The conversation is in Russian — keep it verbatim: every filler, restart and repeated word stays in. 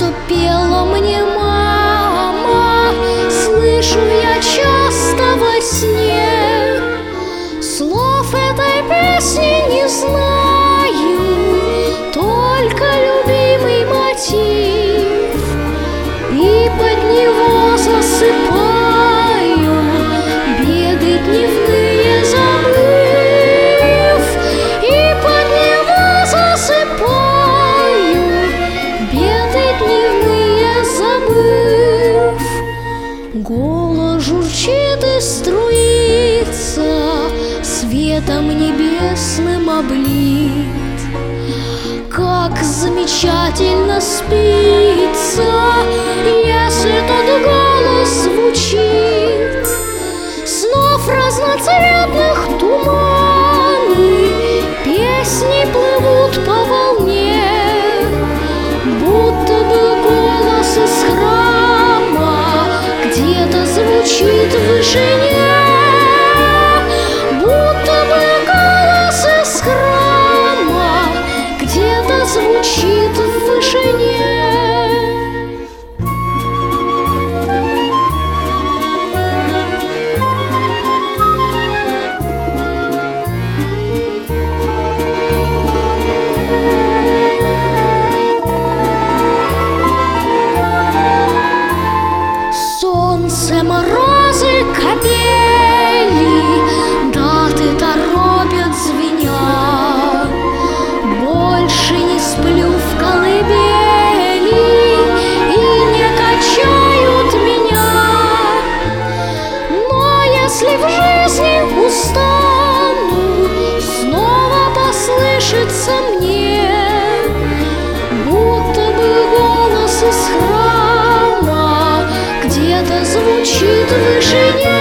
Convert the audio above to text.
что пела мне мама, слышу я часто во сне. Слов этой песни не знаю, только любимый мотив, и под него засыпаю, беды дневные забыв, и под него засыпаю, беды дневные забыв. Голос журчит и струится, светом небесным облит. Как замечательно спится, если тот голос звучит. Снов разноцветных туманы, песни плывут по волне, будто бы голос из храма где-то звучит в вышине. Звучит в вышине. Солнце, морозы, капели, даты торопят звеня. Больше не сплю в колыбели и не качают меня. Но если в жизни устану, снова послышится мне, будто бы голос из храма где-то звучит в вышине.